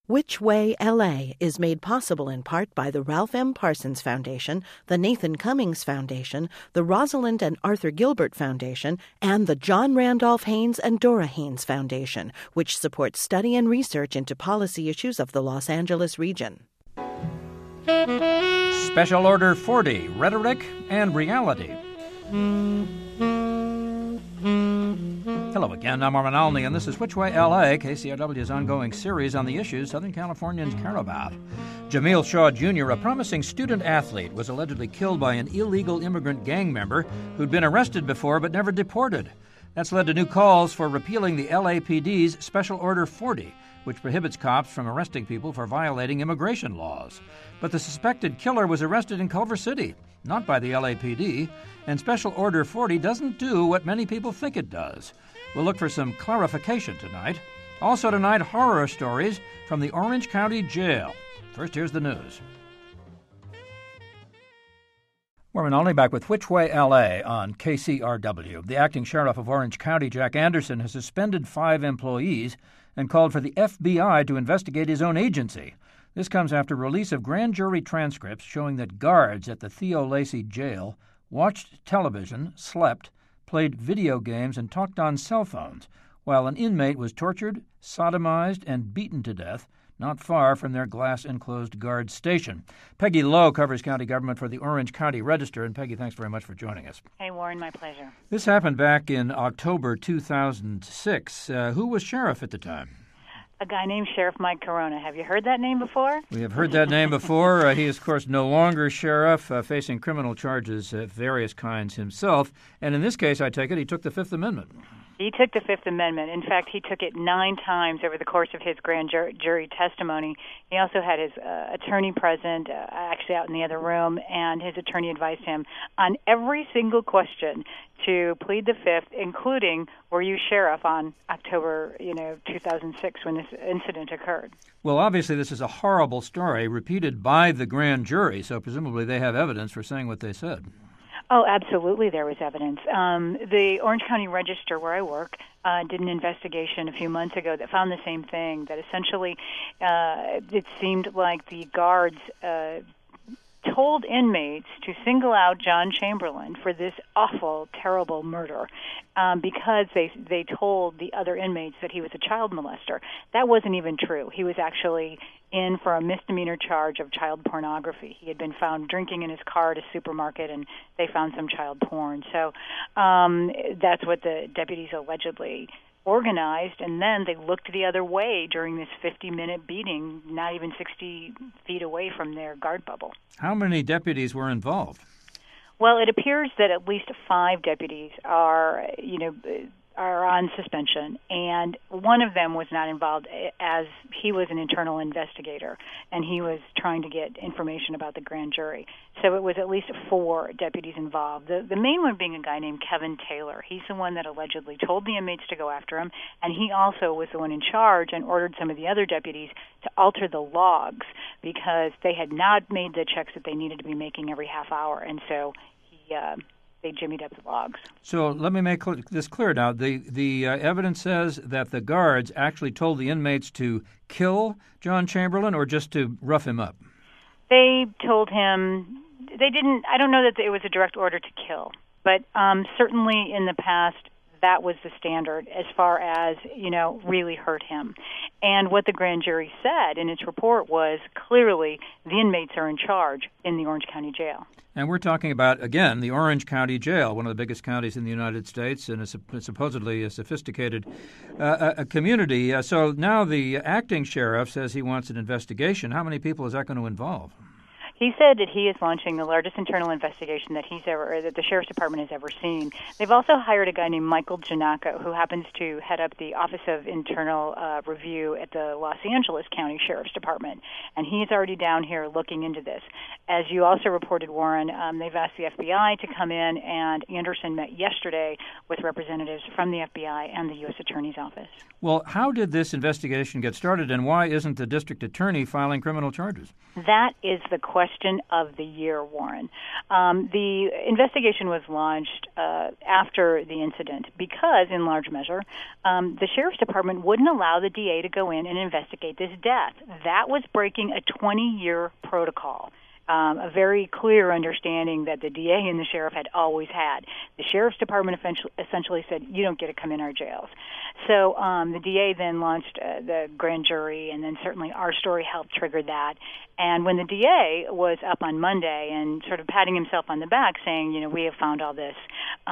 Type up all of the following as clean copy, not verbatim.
Which Way LA is made possible in part by the Ralph M. Parsons Foundation, the Nathan Cummings Foundation, the Rosalind and Arthur Gilbert Foundation, and the John Randolph Haynes and Dora Haynes Foundation, which supports study and research into policy issues of the Los Angeles region. Special Order 40, Rhetoric and Reality. Hello again, I'm Armin Alney, and this is Which Way LA, KCRW's ongoing series on the issues Southern Californians care about. Jamil Shaw Jr., a promising student-athlete, was allegedly killed by an illegal immigrant gang member who'd been arrested before but never deported. That's led to new calls for repealing the LAPD's Special Order 40, which prohibits cops from arresting people for violating immigration laws. But the suspected killer was arrested in Culver City, not by the LAPD, and Special Order 40 doesn't do what many people think it does. We'll look for some clarification tonight. Also tonight, horror stories from the Orange County Jail. First, here's the news. We're only back with Which Way LA on KCRW. The acting sheriff of Orange County, Jack Anderson, has suspended 5 employees and called for the FBI to investigate his own agency. This comes after release of grand jury transcripts showing that guards at the Theo Lacey jail watched television, slept, played video games, and talked on cell phones, while an inmate was tortured, sodomized, and beaten to death not far from their glass-enclosed guard station. Peggy Lowe covers county government for the Orange County Register. And Peggy, thanks very much for joining us. Hey, Warren, my pleasure. This happened back in October 2006. Who was sheriff at the time? A guy named Sheriff Mike Corona. Have you heard that name before? We have heard that name before. He is, of course, no longer sheriff, facing criminal charges of various kinds himself. And in this case, I take it, he took the Fifth Amendment. He took the Fifth Amendment. In fact, he took it 9 times over the course of his grand jury testimony. He also had his attorney present, actually out in the other room, and his attorney advised him on every single question to plead the Fifth, including, were you sheriff on October 2006 when this incident occurred? Well, obviously this is a horrible story repeated by the grand jury, so presumably they have evidence for saying what they said. Oh, absolutely there was evidence. The Orange County Register, where I work, did an investigation a few months ago that found the same thing, that essentially it seemed like the guards told inmates to single out John Chamberlain for this awful, terrible murder because they told the other inmates that he was a child molester. That wasn't even true. He was actually in for a misdemeanor charge of child pornography. He had been found drinking in his car at a supermarket, and they found some child porn. So that's what the deputies allegedly organized, and then they looked the other way during this 50-minute beating, not even 60 feet away from their guard bubble. How many deputies were involved? Well, it appears that at least 5 deputies are on suspension, and one of them was not involved, as he was an internal investigator, and he was trying to get information about the grand jury. So it was at least 4 deputies involved. The main one being a guy named Kevin Taylor. He's the one that allegedly told the inmates to go after him, and he also was the one in charge and ordered some of the other deputies to alter the logs because they had not made the checks that they needed to be making every half hour, and so they jimmied up the logs. So let me make this clear now. The evidence says that the guards actually told the inmates to kill John Chamberlain or just to rough him up? They told him, they didn't, I don't know that it was a direct order to kill, but certainly in the past that was the standard as far as, really hurt him. And what the grand jury said in its report was clearly the inmates are in charge in the Orange County Jail. And we're talking about, again, the Orange County Jail, one of the biggest counties in the United States, and supposedly a sophisticated community. So now the acting sheriff says he wants an investigation. How many people is that going to involve? He said that he is launching the largest internal investigation that that the Sheriff's Department has ever seen. They've also hired a guy named Michael Giannacco, who happens to head up the Office of Internal Review at the Los Angeles County Sheriff's Department, and he's already down here looking into this. As you also reported, Warren, they've asked the FBI to come in, and Anderson met yesterday with representatives from the FBI and the U.S. Attorney's Office. Well, how did this investigation get started, and why isn't the district attorney filing criminal charges? That is the question question of the year, Warren. The investigation was launched after the incident because, in large measure, the Sheriff's Department wouldn't allow the DA to go in and investigate this death. That was breaking a 20-year protocol. A very clear understanding that the DA and the sheriff had always had. The Sheriff's Department essentially said, you don't get to come in our jails. So the DA then launched the grand jury, and then certainly our story helped trigger that. And when the DA was up on Monday and sort of patting himself on the back saying, we have found all this,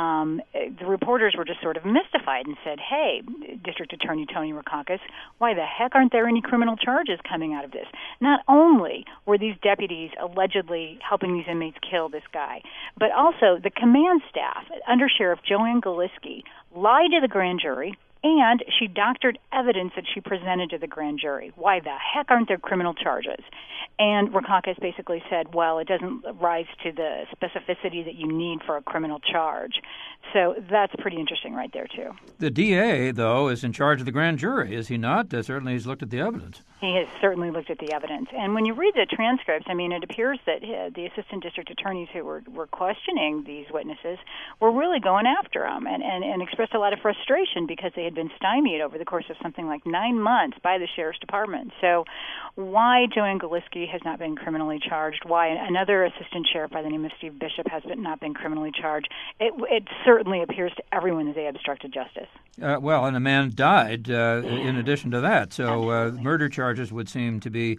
the reporters were just sort of mystified and said, hey, District Attorney Tony Rackauckas, why the heck aren't there any criminal charges coming out of this? Not only were these deputies allegedly helping these inmates kill this guy, but also the command staff, Under Sheriff Joanne Galiski, lied to the grand jury, and she doctored evidence that she presented to the grand jury. Why the heck aren't there criminal charges? And Rackauckas basically said, well, it doesn't rise to the specificity that you need for a criminal charge. So that's pretty interesting right there, too. The DA, though, is in charge of the grand jury, is he not? Certainly he's looked at the evidence. He has certainly looked at the evidence. And when you read the transcripts, it appears that the assistant district attorneys who were questioning these witnesses were really going after them and expressed a lot of frustration because they had been stymied over the course of something like 9 months by the Sheriff's Department. So why Joanne Galiski has not been criminally charged, why another assistant sheriff by the name of Steve Bishop has not been criminally charged, it certainly appears to everyone that they obstructed justice. Well, and a man died in addition to that. So murder charges would seem to be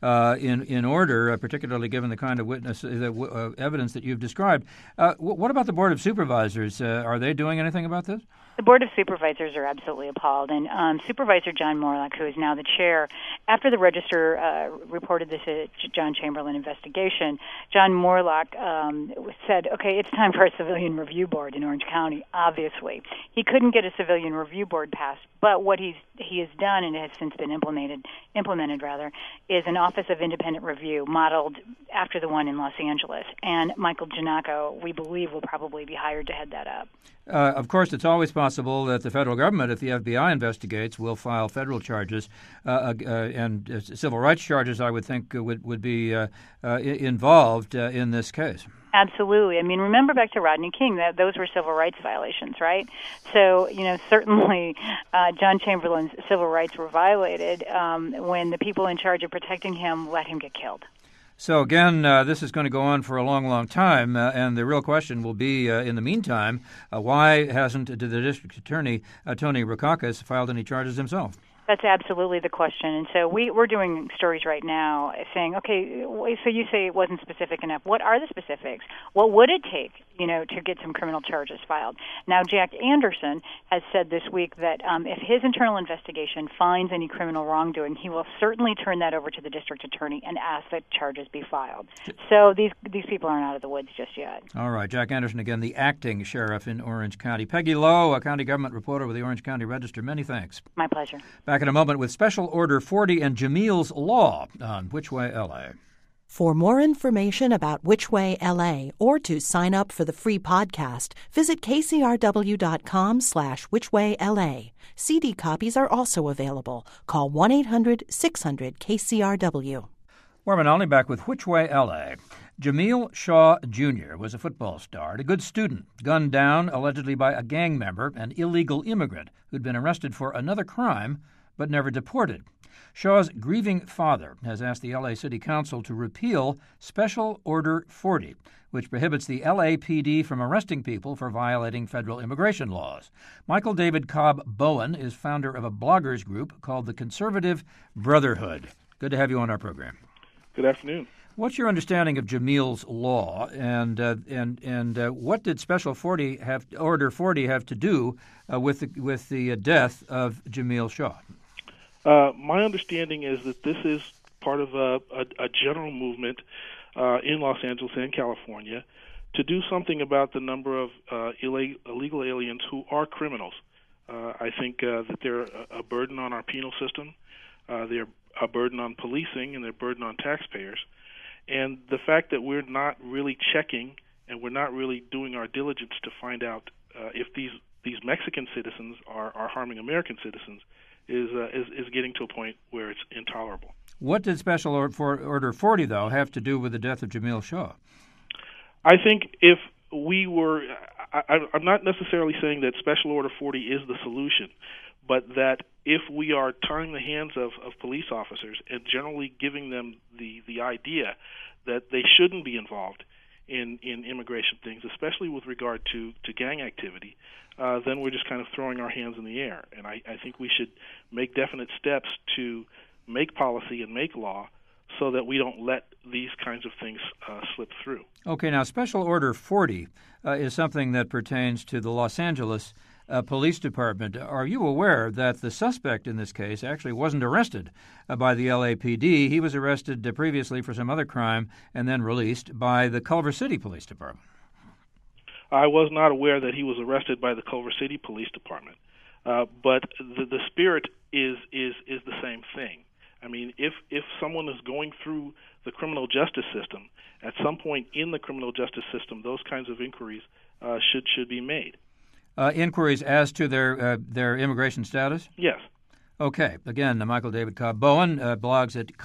in order, particularly given the kind of evidence that you've described. What about the Board of Supervisors? Are they doing anything about this? The Board of Supervisors are absolutely appalled, and Supervisor John Morlock, who is now the chair, after the Register reported this John Chamberlain investigation, John Morlock said, okay, it's time for a civilian review board in Orange County, obviously. He couldn't get a civilian review board passed, but what he has done, and it has since been implemented, is an Office of Independent Review modeled after the one in Los Angeles, and Michael Ginocco, we believe, will probably be hired to head that up. Of course, it's always possible that the federal government, if the FBI investigates, will file federal charges and civil rights charges, I would think, would be involved in this case. Absolutely. Remember back to Rodney King, that those were civil rights violations, right? So, certainly John Chamberlain's civil rights were violated when the people in charge of protecting him let him get killed. So, again, this is going to go on for a long, long time, and the real question will be, in the meantime, why hasn't the district attorney, Tony Rackauckas, filed any charges himself? That's absolutely the question. And so we're doing stories right now saying, okay, so you say it wasn't specific enough. What are the specifics? What would it take, to get some criminal charges filed? Now, Jack Anderson has said this week that if his internal investigation finds any criminal wrongdoing, he will certainly turn that over to the district attorney and ask that charges be filed. So these people aren't out of the woods just yet. All right. Jack Anderson, again, the acting sheriff in Orange County. Peggy Lowe, a county government reporter with the Orange County Register. Many thanks. My pleasure. Back in a moment with Special Order 40 and Jamil's Law on Which Way LA. For more information about Which Way LA or to sign up for the free podcast, visit kcrw.com/whichwayla. CD copies are also available. Call 1-800-600-KCRW. Warren Olney back with Which Way LA. Jamil Shaw Jr. was a football star and a good student, gunned down allegedly by a gang member, an illegal immigrant who'd been arrested for another crime but never deported. Shaw's grieving father has asked the L.A. City Council to repeal Special Order 40, which prohibits the LAPD from arresting people for violating federal immigration laws. Michael David Cobb Bowen is founder of a bloggers group called the Conservative Brotherhood. Good to have you on our program. Good afternoon. What's your understanding of Jamil's Law, and what did Special Order 40 have to do with the death of Jamil Shaw? My understanding is that this is part of a general movement in Los Angeles and California to do something about the number of illegal aliens who are criminals. I think that they're a burden on our penal system, they're a burden on policing, and they're a burden on taxpayers. And the fact that we're not really checking and we're not really doing our diligence to find out if these Mexican citizens are harming American citizens is getting to a point where it's intolerable. What did Special Order 40, though, have to do with the death of Jamil Shaw? I think if we were, I'm not necessarily saying that Special Order 40 is the solution, but that if we are tying the hands of police officers and generally giving them the idea that they shouldn't be involved in immigration things, especially with regard to gang activity, then we're just kind of throwing our hands in the air. And I think we should make definite steps to make policy and make law so that we don't let these kinds of things slip through. Okay, now Special Order 40 is something that pertains to the Los Angeles Police Department. Are you aware that the suspect in this case actually wasn't arrested by the LAPD? He was arrested previously for some other crime and then released by the Culver City Police Department. I was not aware that he was arrested by the Culver City Police Department, but the spirit is the same thing. I mean, if someone is going through the criminal justice system, at some point in the criminal justice system, those kinds of inquiries should be made. Inquiries as to their immigration status? Yes. Okay. Again, Michael David Cobb Bowen blogs at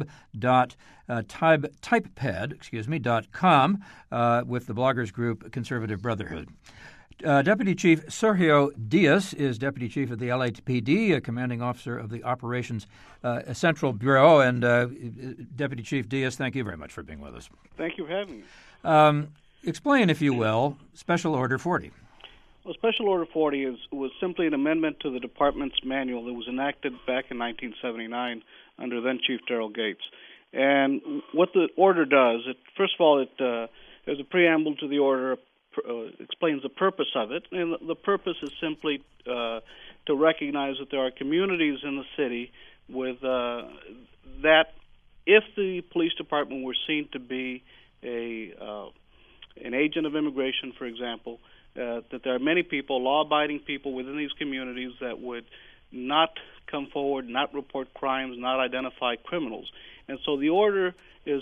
cobb.typepad.com with the bloggers group Conservative Brotherhood. Deputy Chief Sergio Diaz is Deputy Chief of the LAPD, a commanding officer of the Operations Central Bureau. And Deputy Chief Diaz, thank you very much for being with us. Thank you for having me. Explain, if you will, Special Order 40. Well, Special Order 40 was simply an amendment to the department's manual that was enacted back in 1979 under then-Chief Darrell Gates. And what the order does, first of all, there's a preamble to the order, explains the purpose of it, and the purpose is simply to recognize that there are communities in the city with that if the police department were seen to be an agent of immigration, for example, that there are many people, law-abiding people within these communities that would not come forward, not report crimes, not identify criminals. And so the order is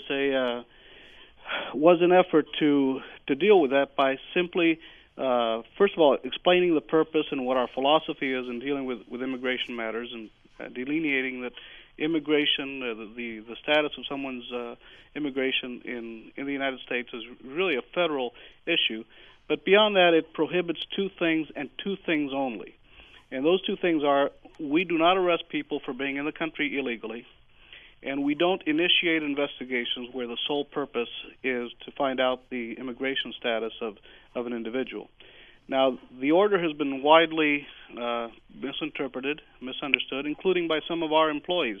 was an effort to deal with that by simply, first of all, explaining the purpose and what our philosophy is in dealing with immigration matters and delineating that immigration, the status of someone's immigration in the United States is really a federal issue. But beyond that, it prohibits two things and two things only. And those two things are, we do not arrest people for being in the country illegally, and we don't initiate investigations where the sole purpose is to find out the immigration status of an individual. Now, the order has been widely misinterpreted, misunderstood, including by some of our employees.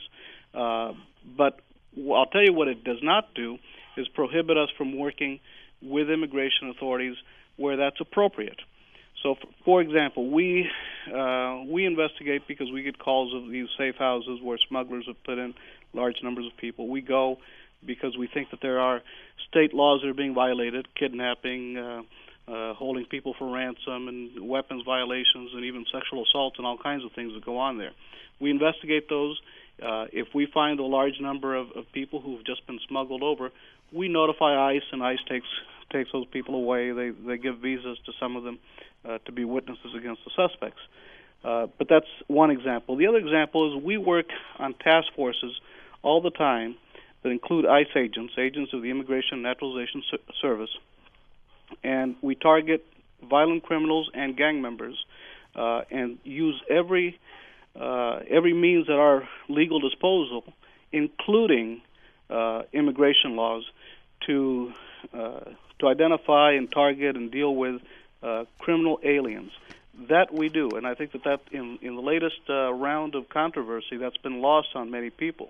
But I'll tell you what it does not do is prohibit us from working with immigration authorities where that's appropriate. So, for example, we investigate because we get calls of these safe houses where smugglers have put in large numbers of people. We go because we think that there are state laws that are being violated, kidnapping, holding people for ransom, and weapons violations, and even sexual assault, and all kinds of things that go on there. We investigate those. If we find a large number of people who've just been smuggled over, we notify ICE, and ICE takes those people away. They give visas to some of them to be witnesses against the suspects. But that's one example. The other example is we work on task forces all the time that include ICE agents of the Immigration and Naturalization Service, and we target violent criminals and gang members and use every means at our legal disposal, including immigration laws, to identify and target and deal with criminal aliens. That we do, and I think that in the latest round of controversy, that's been lost on many people.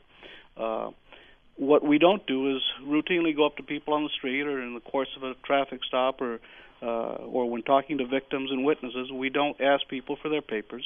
What we don't do is routinely go up to people on the street or in the course of a traffic stop or when talking to victims and witnesses. We don't ask people for their papers.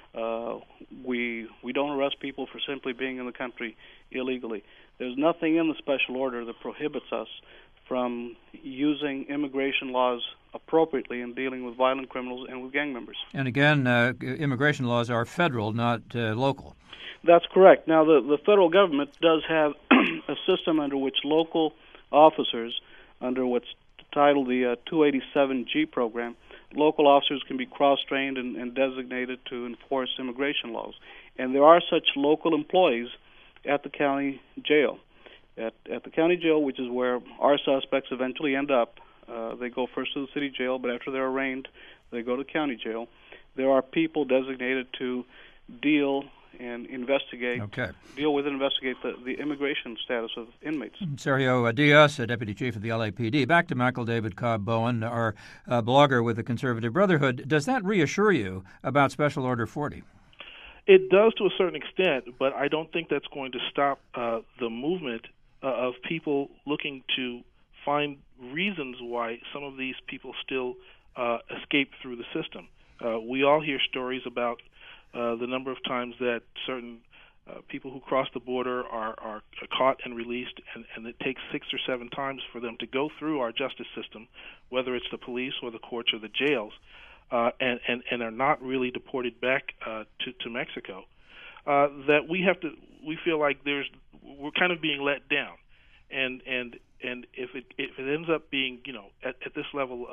We don't arrest people for simply being in the country illegally. There's nothing in the special order that prohibits us from using immigration laws appropriately in dealing with violent criminals and with gang members. And again, immigration laws are federal, not local. That's correct. Now, the federal government does have a system under which local officers, under what's titled the 287G program, local officers can be cross-trained and designated to enforce immigration laws. And there are such local employees at the county jail. At the county jail, which is where our suspects eventually end up, they go first to the city jail, but after they're arraigned, they go to county jail. There are people designated to deal and investigate, deal with and investigate the immigration status of inmates. Sergio Diaz, Deputy Chief of the LAPD. Back to Michael David Cobb Bowen, our blogger with the Conservative Brotherhood. Does that reassure you about Special Order 40? It does to a certain extent, but I don't think that's going to stop the movement of people looking to find reasons why some of these people still escape through the system. We all hear stories about the number of times that certain people who cross the border are caught and released, and it takes 6 or 7 times for them to go through our justice system, whether it's the police or the courts or the jails, and are not really deported back to Mexico. That we feel like we're kind of being let down, and if it ends up being at this level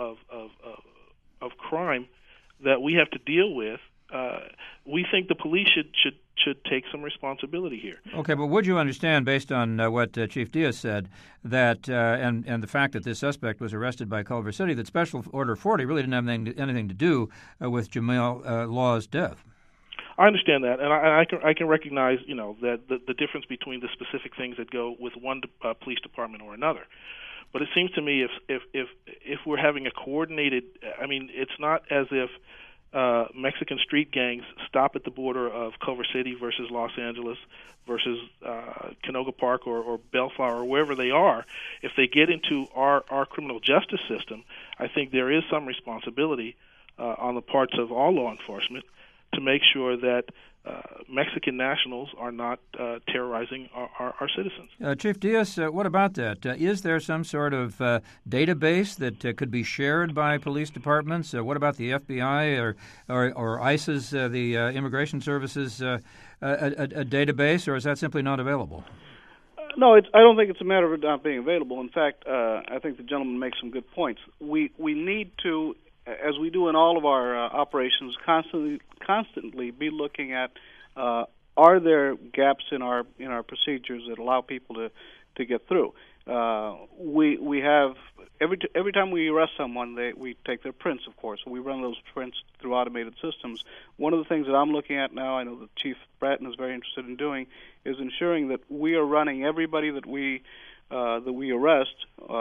of crime that we have to deal with, we think the police should take some responsibility here. Okay, but would you understand, based on what Chief Diaz said, that and the fact that this suspect was arrested by Culver City, that Special Order 40 really didn't have anything to do with Jamil Law's death? I understand that, and I can recognize that the difference between the specific things that go with one police department or another. But it seems to me if we're having a coordinated, it's not as if Mexican street gangs stop at the border of Culver City versus Los Angeles versus Canoga Park or Bellflower or wherever they are. If they get into our criminal justice system, I think there is some responsibility on the parts of all law enforcement to make sure that Mexican nationals are not terrorizing our citizens. Chief Diaz, what about that? Is there some sort of database that could be shared by police departments? What about the FBI or ICE's, the Immigration Services, a database, or is that simply not available? No, I don't think it's a matter of it not being available. In fact, I think the gentleman makes some good points. We need to, as we do in all of our operations, constantly be looking at are there gaps in our procedures that allow people to get through. We have every time we arrest someone, we take their prints, of course. We run those prints through automated systems. One of the things that I'm looking at now, I know that Chief Bratton is very interested in doing, is ensuring that we are running everybody that we arrest.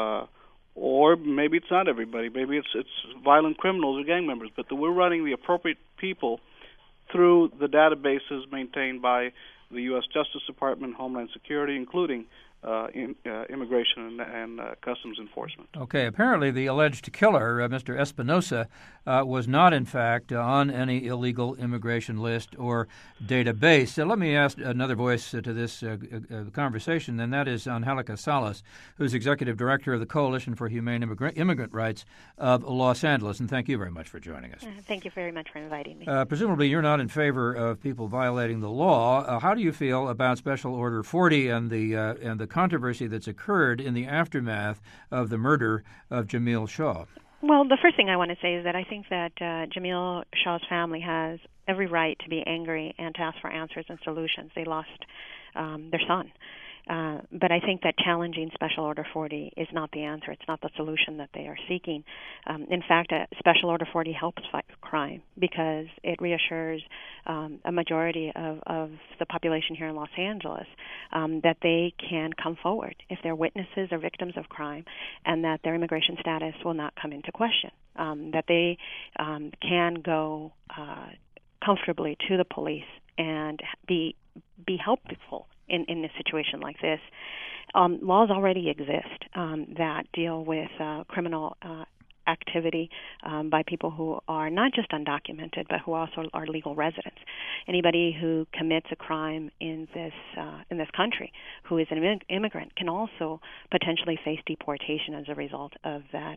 Or maybe it's not everybody. Maybe it's violent criminals or gang members. But that we're running the appropriate people through the databases maintained by the U.S. Justice Department, Homeland Security, including Immigration and Customs Enforcement. Okay. Apparently, the alleged killer, Mr. Espinosa, was not, in fact, on any illegal immigration list or database. So let me ask another voice to this conversation, and that is Angelica Salas, who's Executive Director of the Coalition for Humane Immigrant Rights of Los Angeles. And thank you very much for joining us. Thank you very much for inviting me. Presumably, you're not in favor of people violating the law. How do you feel about Special Order 40 and the controversy that's occurred in the aftermath of the murder of Jamil Shaw? Well, the first thing I want to say is that I think that Jamil Shaw's family has every right to be angry and to ask for answers and solutions. They lost their son. But I think that challenging Special Order 40 is not the answer. It's not the solution that they are seeking. In fact, Special Order 40 helps fight crime because it reassures a majority of the population here in Los Angeles that they can come forward if they're witnesses or victims of crime and that their immigration status will not come into question, that they can go comfortably to the police and be helpful in a situation like this. Laws already exist that deal with criminal activity by people who are not just undocumented, but who also are legal residents. Anybody who commits a crime in this country who is an immigrant can also potentially face deportation as a result of that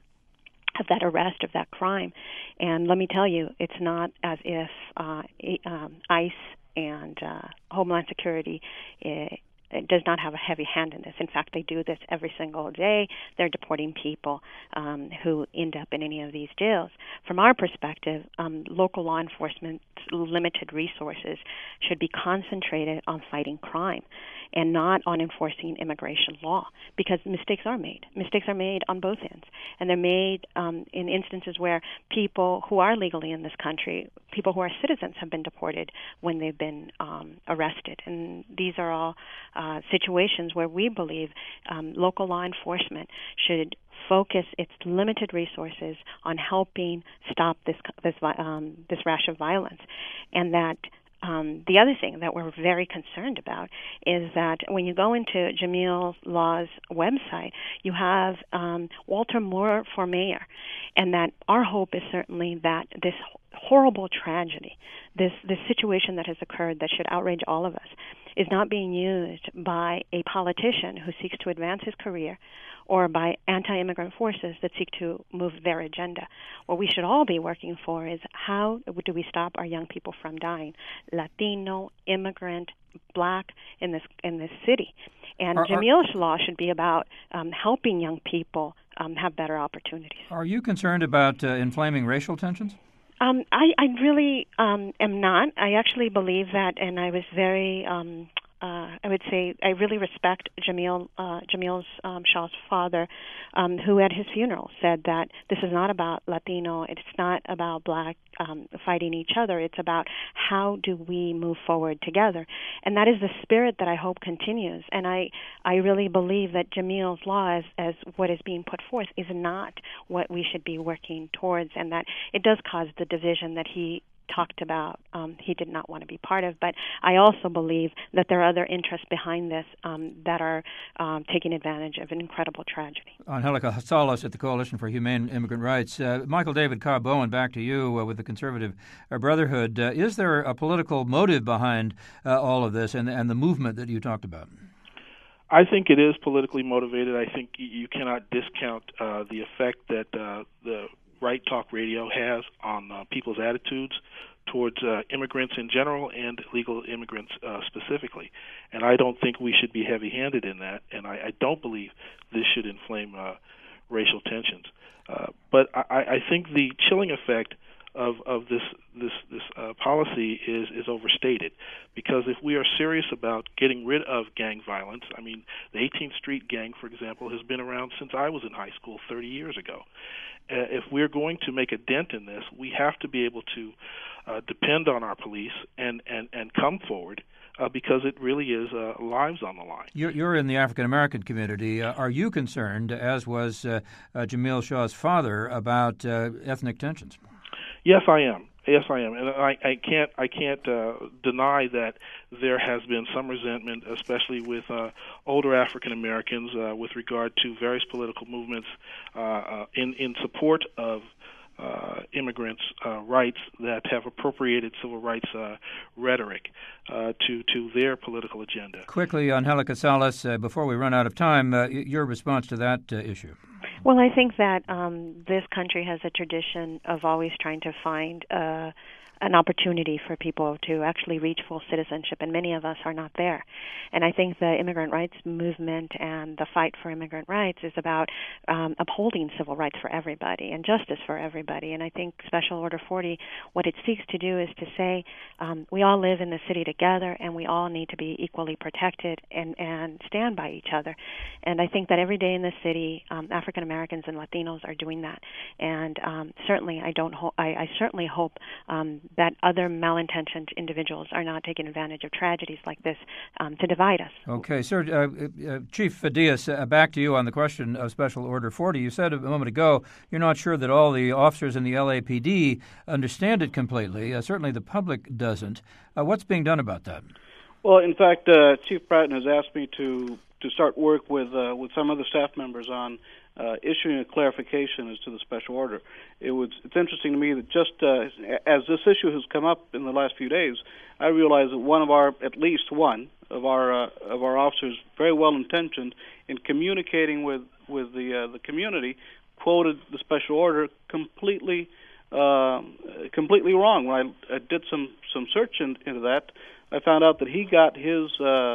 arrest, of that crime. And let me tell you, it's not as if ICE and Homeland Security does not have a heavy hand in this. In fact, they do this every single day. They're deporting people who end up in any of these jails. From our perspective, local law enforcement's limited resources should be concentrated on fighting crime and not on enforcing immigration law, because mistakes are made. Mistakes are made on both ends, and they're made in instances where people who are legally in this country, people who are citizens, have been deported when they've been arrested. And these are all situations where we believe local law enforcement should focus its limited resources on helping stop this rash of violence, and that the other thing that we're very concerned about is that when you go into Jamil Law's website, you have Walter Moore for mayor, and that our hope is certainly that this horrible tragedy, this situation that has occurred that should outrage all of us, is not being used by a politician who seeks to advance his career or by anti-immigrant forces that seek to move their agenda. What we should all be working for is how do we stop our young people from dying, Latino, immigrant, Black, in this city. And Jamil's law should be about helping young people have better opportunities. Are you concerned about inflaming racial tensions? I really am not. I actually believe that, and I was very, I would say, I really respect Jamil Shaw's father, who at his funeral said that this is not about Latino, it's not about Black fighting each other, it's about how do we move forward together. And that is the spirit that I hope continues. And I really believe that Jamil's law, as what is being put forth, is not what we should be working towards, and that it does cause the division that he talked about he did not want to be part of. But I also believe that there are other interests behind this that are taking advantage of an incredible tragedy. Angelica Salas at the Coalition for Humane Immigrant Rights. Michael David Cobb Bowen, back to you with the Conservative Brotherhood. Is there a political motive behind all of this and the movement that you talked about? I think it is politically motivated. I think you cannot discount the effect that the Right Talk Radio has on people's attitudes towards immigrants in general and illegal immigrants specifically. And I don't think we should be heavy-handed in that, and I don't believe this should inflame racial tensions. But I think the chilling effect of this policy is overstated, because if we are serious about getting rid of gang violence, I mean, the 18th Street Gang, for example, has been around since I was in high school 30 years ago. If we're going to make a dent in this, we have to be able to depend on our police and come forward because it really is lives on the line. You're in the African-American community. Are you concerned, as was Jamil Shaw's father, about ethnic tensions? Yes, I am. And I can't deny that there has been some resentment, especially with older African Americans, with regard to various political movements in support of immigrants' rights that have appropriated civil rights rhetoric to their political agenda. Quickly, Angelica Salas, before we run out of time, your response to that issue. Well, I think that this country has a tradition of always trying to find an opportunity for people to actually reach full citizenship, and many of us are not there. And I think the immigrant rights movement and the fight for immigrant rights is about upholding civil rights for everybody and justice for everybody. And I think Special Order 40, what it seeks to do is to say we all live in the city together, and we all need to be equally protected and stand by each other. And I think that every day in the city, African Americans and Latinos are doing that. And certainly, I certainly hope that other malintentioned individuals are not taking advantage of tragedies like this to divide us. Okay, sir. Chief Diaz, back to you on the question of Special Order 40. You said a moment ago you're not sure that all the officers in the LAPD understand it completely. Certainly the public doesn't. What's being done about that? Well, in fact, Chief Bratton has asked me to start work with some other staff members on issuing a clarification as to the special order. It's interesting to me that just as this issue has come up in the last few days, I realize that at least one of our officers, very well intentioned in communicating with the community, quoted the special order completely wrong. When I did some search into that, I found out that he got his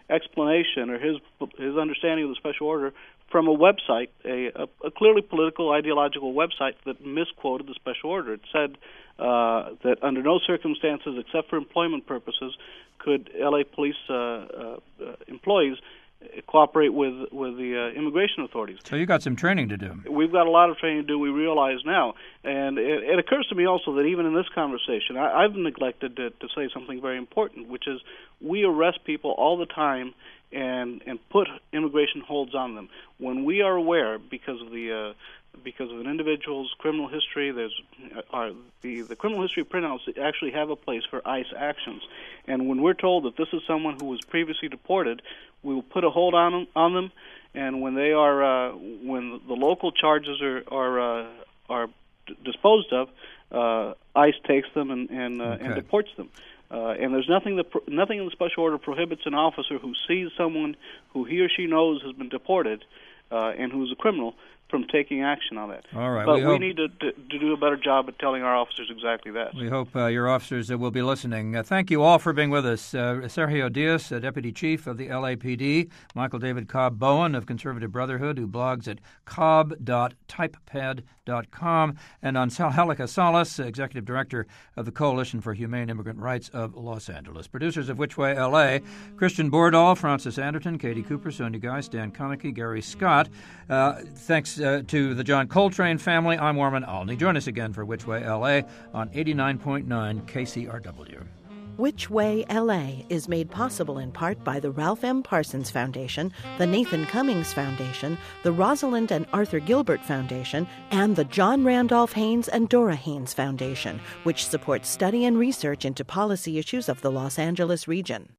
explanation or his understanding of the special order from a website, a clearly political, ideological website that misquoted the special order. It said that under no circumstances, except for employment purposes, could LA police employees cooperate with the immigration authorities. So you got some training to do. We've got a lot of training to do, we realize now. And it occurs to me also that even in this conversation, I've neglected to say something very important, which is we arrest people all the time and put immigration holds on them. When we are aware, because of an individual's criminal history, the criminal history printouts actually have a place for ICE actions. And when we're told that this is someone who was previously deported, we will put a hold on them. And when they are when the local charges are disposed of, ICE takes them and deports them. And there's nothing in the special order prohibits an officer who sees someone who he or she knows has been deported and who's a criminal from taking action on that. All right. But we need to do a better job at telling our officers exactly that. We hope your officers will be listening. Thank you all for being with us. Sergio Diaz, Deputy Chief of the LAPD, Michael David Cobb Bowen of Conservative Brotherhood, who blogs at cobb.typepad.com, and Angelica Salas, Executive Director of the Coalition for Humane Immigrant Rights of Los Angeles. Producers of Which Way LA, Christian Bordahl, Francis Anderton, Katie Cooper, Sonia Geis, Dan Konecki, Gary Scott. Thanks to the John Coltrane family. I'm Warman Alney. Join us again for Which Way LA on 89.9 KCRW. Which Way LA is made possible in part by the Ralph M. Parsons Foundation, the Nathan Cummings Foundation, the Rosalind and Arthur Gilbert Foundation, and the John Randolph Haynes and Dora Haynes Foundation, which supports study and research into policy issues of the Los Angeles region.